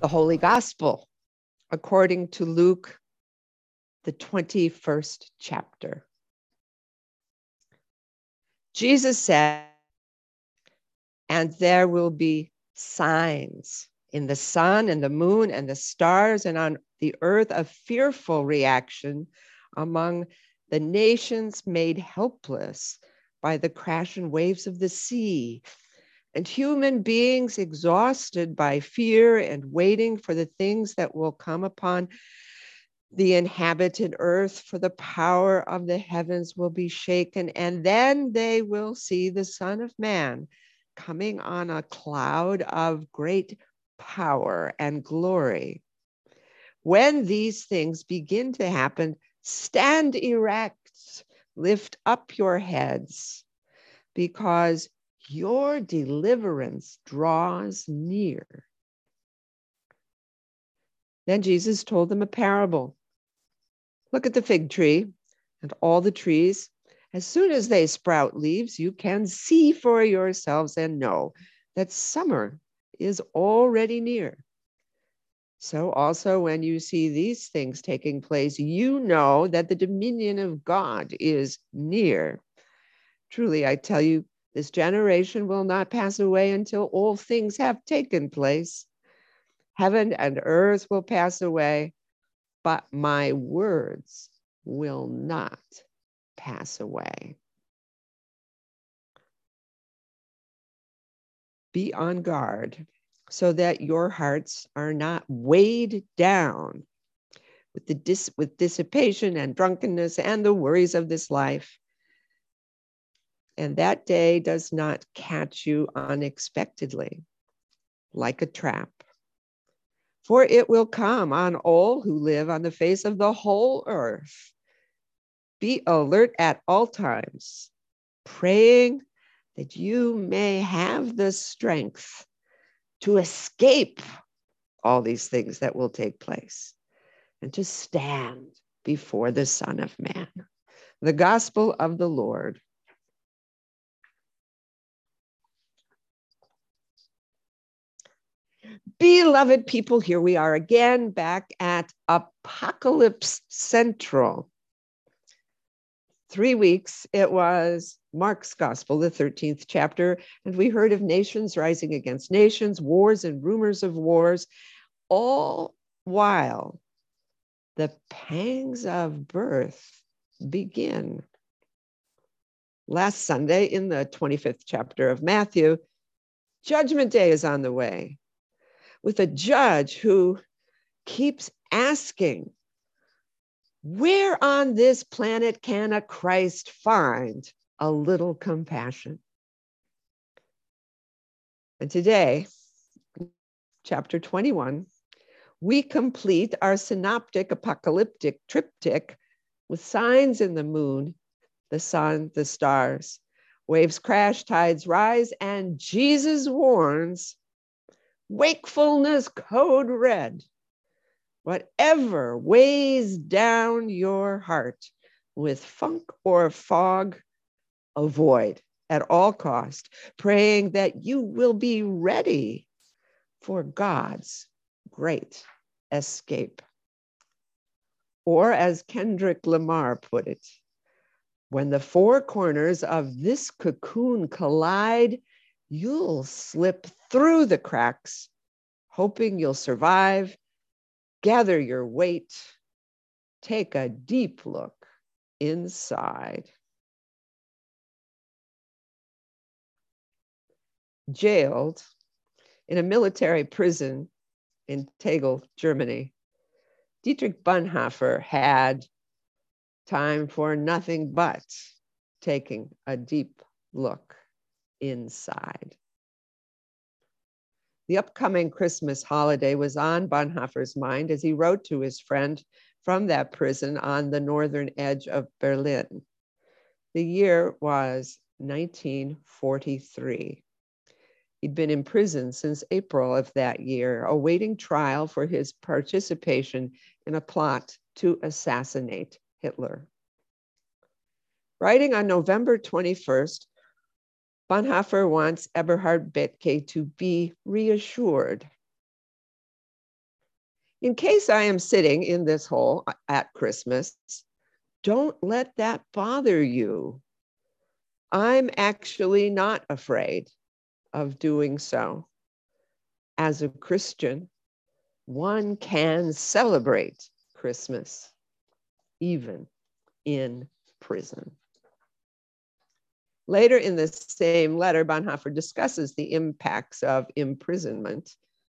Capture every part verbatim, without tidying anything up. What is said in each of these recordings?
The Holy Gospel, according to Luke, the twenty-first chapter. Jesus said, and there will be signs in the sun and the moon and the stars, and on the earth a fearful reaction among the nations made helpless by the crashing waves of the sea, and human beings exhausted by fear and waiting for the things that will come upon the inhabited earth, for the power of the heavens will be shaken, and then they will see the Son of Man coming on a cloud of great power and glory. When these things begin to happen, stand erect, lift up your heads, because your deliverance draws near. Then Jesus told them a parable. Look at the fig tree and all the trees. As soon as they sprout leaves, you can see for yourselves and know that summer is already near. So also when you see these things taking place, you know that the dominion of God is near. Truly, I tell you, this generation will not pass away until all things have taken place. Heaven and earth will pass away, but my words will not pass away. Be on guard so that your hearts are not weighed down with the dis- with dissipation and drunkenness and the worries of this life, and that day does not catch you unexpectedly like a trap. For it will come on all who live on the face of the whole earth. Be alert at all times, praying that you may have the strength to escape all these things that will take place and to stand before the Son of Man. The gospel of the Lord. Beloved people, here we are again back at Apocalypse Central. Three weeks, it was Mark's gospel, the thirteenth chapter, and we heard of nations rising against nations, wars and rumors of wars, all while the pangs of birth begin. Last Sunday, in the twenty-fifth chapter of Matthew, Judgment Day is on the way, with a judge who keeps asking, where on this planet can a Christ find a little compassion? And today, chapter twenty-one, we complete our synoptic apocalyptic triptych with signs in the moon, the sun, the stars. Waves crash, tides rise, and Jesus warns, wakefulness code red. Whatever weighs down your heart with funk or fog, avoid at all cost, praying that you will be ready for God's great escape. Or as Kendrick Lamar put it, when the four corners of this cocoon collide, you'll slip through the cracks, hoping you'll survive. Gather your weight, take a deep look inside. Jailed in a military prison in Tegel, Germany, Dietrich Bonhoeffer had time for nothing but taking a deep look inside. The upcoming Christmas holiday was on Bonhoeffer's mind as he wrote to his friend from that prison on the northern edge of Berlin. The year was nineteen forty-three. He'd been in prison since April of that year, awaiting trial for his participation in a plot to assassinate Hitler. Writing on November twenty-first, Bonhoeffer wants Eberhard Bethge to be reassured. In case I am sitting in this hole at Christmas, don't let that bother you. I'm actually not afraid of doing so. As a Christian, one can celebrate Christmas, even in prison. Later in the same letter, Bonhoeffer discusses the impacts of imprisonment.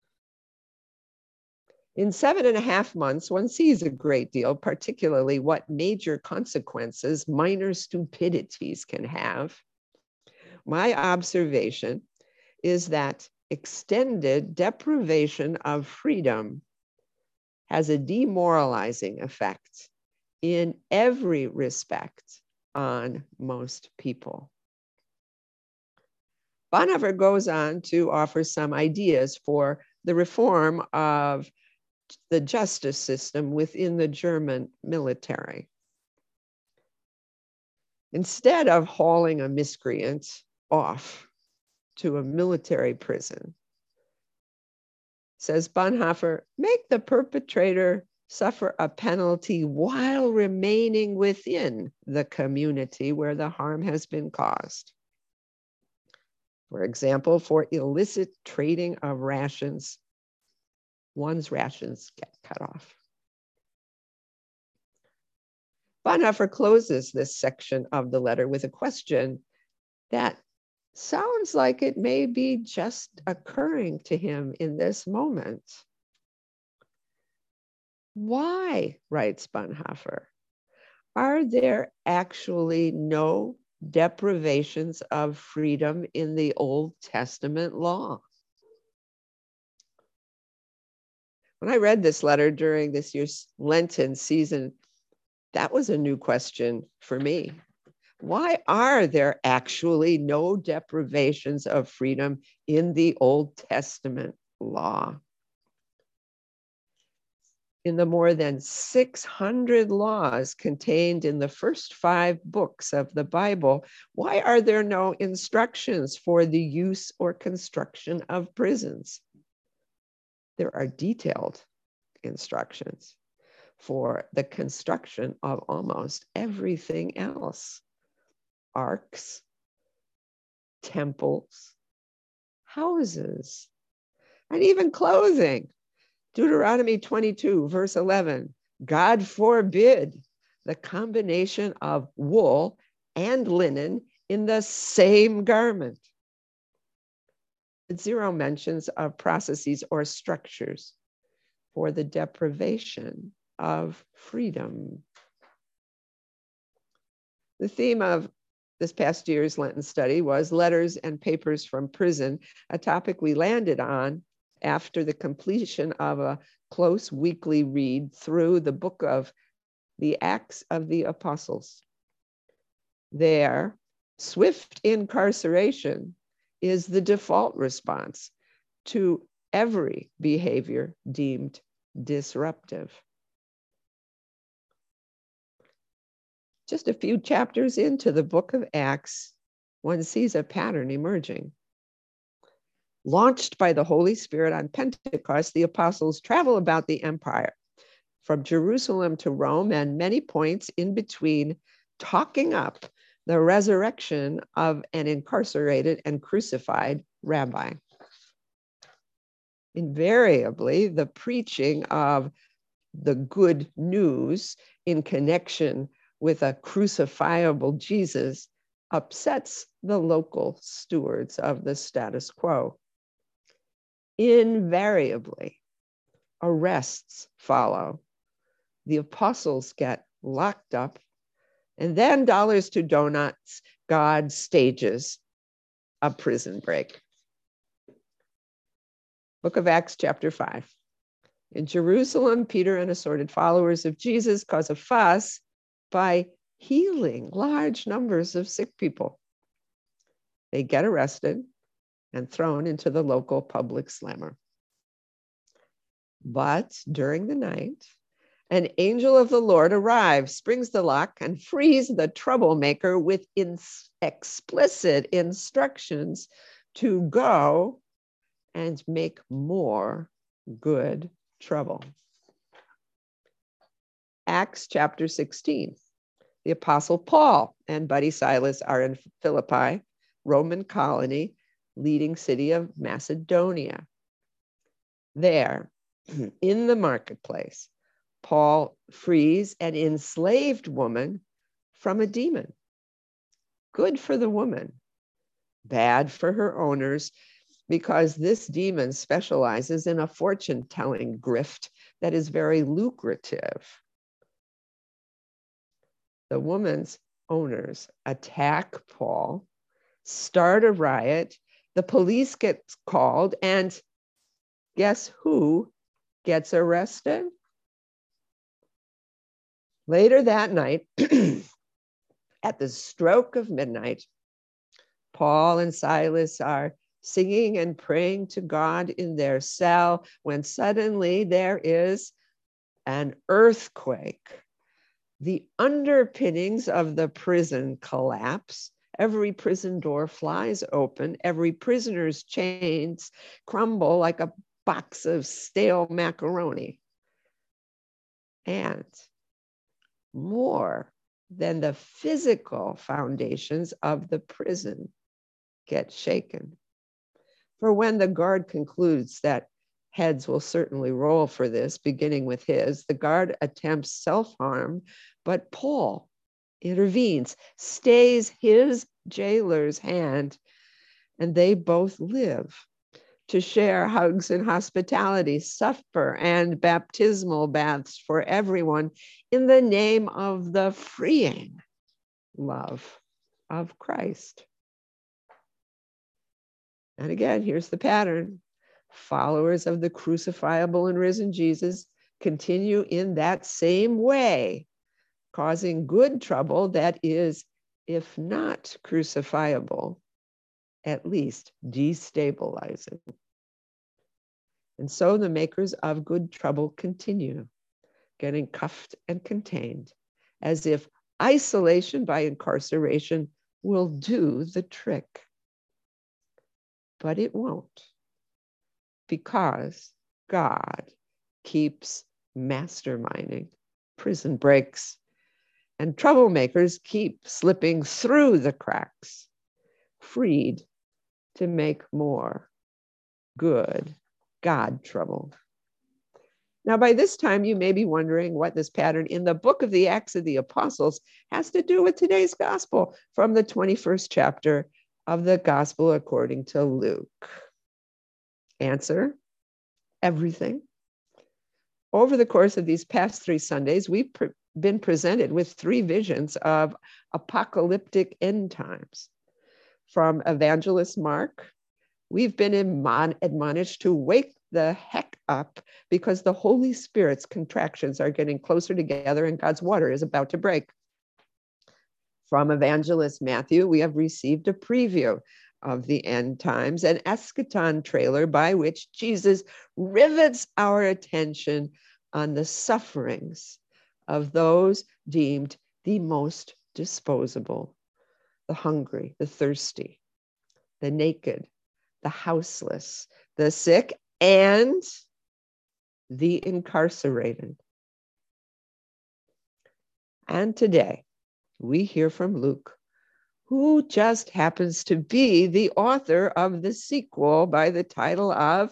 In seven and a half months, one sees a great deal, particularly what major consequences minor stupidities can have. My observation is that extended deprivation of freedom has a demoralizing effect in every respect on most people. Bonhoeffer goes on to offer some ideas for the reform of the justice system within the German military. Instead of hauling a miscreant off to a military prison, says Bonhoeffer, make the perpetrator suffer a penalty while remaining within the community where the harm has been caused. For example, for illicit trading of rations, one's rations get cut off. Bonhoeffer closes this section of the letter with a question that sounds like it may be just occurring to him in this moment. Why, writes Bonhoeffer, are there actually no deprivations of freedom in the Old Testament law? When I read this letter during this year's Lenten season, that was a new question for me. Why are there actually no deprivations of freedom in the Old Testament law? In the more than six hundred laws contained in the first five books of the Bible, why are there no instructions for the use or construction of prisons? There are detailed instructions for the construction of almost everything else. Arks, temples, houses, and even clothing. Deuteronomy twenty-two, verse eleven, God forbid the combination of wool and linen in the same garment. Zero mentions of processes or structures for the deprivation of freedom. The theme of this past year's Lenten study was letters and papers from prison, a topic we landed on after the completion of a close weekly read through the book of the Acts of the Apostles. There, swift incarceration is the default response to every behavior deemed disruptive. Just a few chapters into the book of Acts, one sees a pattern emerging. Launched by the Holy Spirit on Pentecost, the apostles travel about the empire, from Jerusalem to Rome and many points in between, talking up the resurrection of an incarcerated and crucified rabbi. Invariably, the preaching of the good news in connection with a crucifiable Jesus upsets the local stewards of the status quo. Invariably, arrests follow. The apostles get locked up, and then dollars to donuts, God stages a prison break. Book of Acts, chapter five. In Jerusalem, Peter and assorted followers of Jesus cause a fuss by healing large numbers of sick people. They get arrested and thrown into the local public slammer. But during the night, an angel of the Lord arrives, springs the lock, and frees the troublemaker with ins- explicit instructions to go and make more good trouble. Acts chapter sixteen. The Apostle Paul and buddy Silas are in Philippi, Roman colony, leading city of Macedonia. There, in the marketplace, Paul frees an enslaved woman from a demon. Good for the woman, bad for her owners, because this demon specializes in a fortune-telling grift that is very lucrative. The woman's owners attack Paul, start a riot, the police gets called, and guess who gets arrested? Later that night, at the stroke of midnight, Paul and Silas are singing and praying to God in their cell when suddenly there is an earthquake. The underpinnings of the prison collapse. Every prison door flies open. Every prisoner's chains crumble like a box of stale macaroni. And more than the physical foundations of the prison get shaken. For when the guard concludes that heads will certainly roll for this, beginning with his, the guard attempts self-harm, but Paul intervenes, stays his jailer's hand, and they both live to share hugs and hospitality, supper and baptismal baths for everyone in the name of the freeing love of Christ. And again, here's the pattern. Followers of the crucifiable and risen Jesus continue in that same way, causing good trouble that is, if not crucifiable, at least destabilizing. And so the makers of good trouble continue, getting cuffed and contained, as if isolation by incarceration will do the trick. But it won't, because God keeps masterminding prison breaks, and troublemakers keep slipping through the cracks, freed to make more good God trouble. Now, by this time, you may be wondering what this pattern in the book of the Acts of the Apostles has to do with today's gospel from the twenty-first chapter of the Gospel according to Luke. Answer: everything. Over the course of these past three Sundays, we've pre- been presented with three visions of apocalyptic end times. From Evangelist Mark, we've been admon- admonished to wake the heck up because the Holy Spirit's contractions are getting closer together and God's water is about to break. From Evangelist Matthew, we have received a preview of the end times, an eschaton trailer by which Jesus rivets our attention on the sufferings of those deemed the most disposable, the hungry, the thirsty, the naked, the houseless, the sick, and the incarcerated. And today, we hear from Luke, who just happens to be the author of the sequel by the title of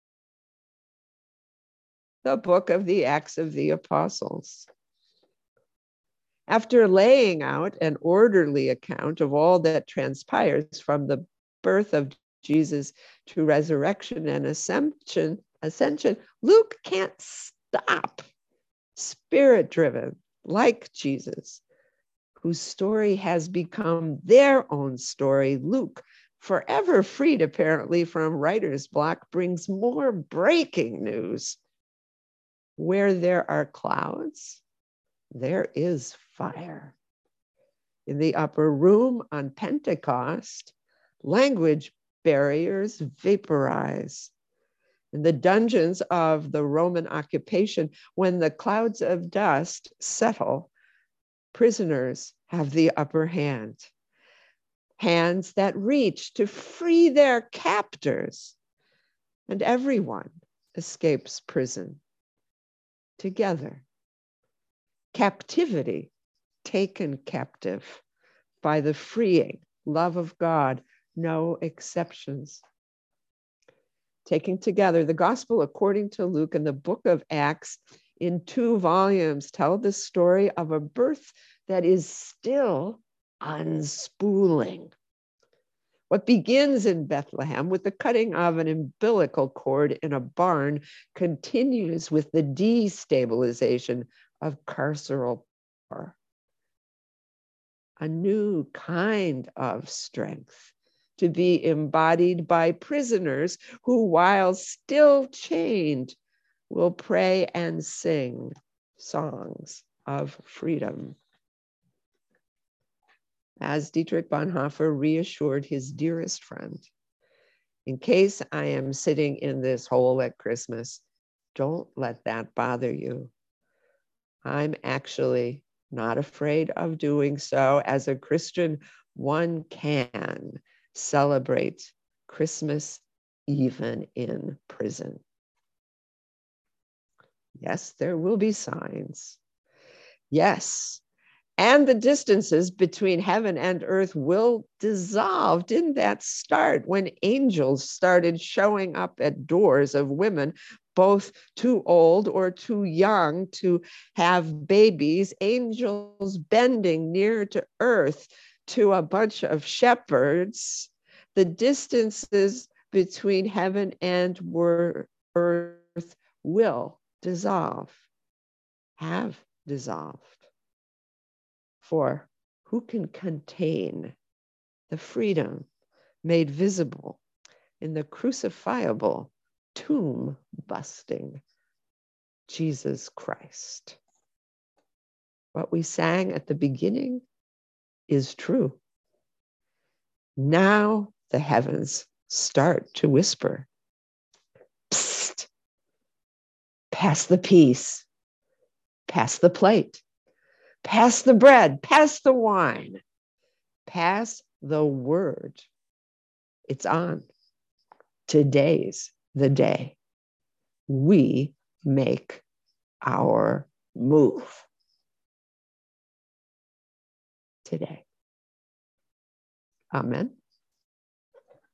the Book of the Acts of the Apostles. After laying out an orderly account of all that transpires from the birth of Jesus to resurrection and ascension, ascension, Luke can't stop. Spirit-driven, like Jesus, whose story has become their own story, Luke, forever freed apparently from writer's block, brings more breaking news. Where there are clouds, there is fire. In the upper room on Pentecost, language barriers vaporize. In the dungeons of the Roman occupation, when the clouds of dust settle, prisoners have the upper hand, hands that reach to free their captors, and everyone escapes prison together. captivity taken captive by the freeing love of God, no exceptions. Taking together the gospel according to Luke and the book of Acts in two volumes tell the story of a birth that is still unspooling. What begins in Bethlehem with the cutting of an umbilical cord in a barn continues with the destabilization of carceral power. A new kind of strength to be embodied by prisoners who, while still chained, will pray and sing songs of freedom. As Dietrich Bonhoeffer reassured his dearest friend, in case I am sitting in this hole at Christmas, don't let that bother you. I'm actually not afraid of doing so. As a Christian, one can celebrate Christmas even in prison. Yes, there will be signs. Yes, and the distances between heaven and earth will dissolve. Didn't that start when angels started showing up at doors of women, both too old or too young to have babies, angels bending near to earth to a bunch of shepherds? The distances between heaven and earth will dissolve, have dissolved. For who can contain the freedom made visible in the crucifiable, tomb-busting Jesus Christ? What we sang at the beginning is true. Now the heavens start to whisper, psst, pass the peace, pass the plate. Pass the bread, pass the wine, pass the word. It's on. Today's the day. We make our move. Today. Amen.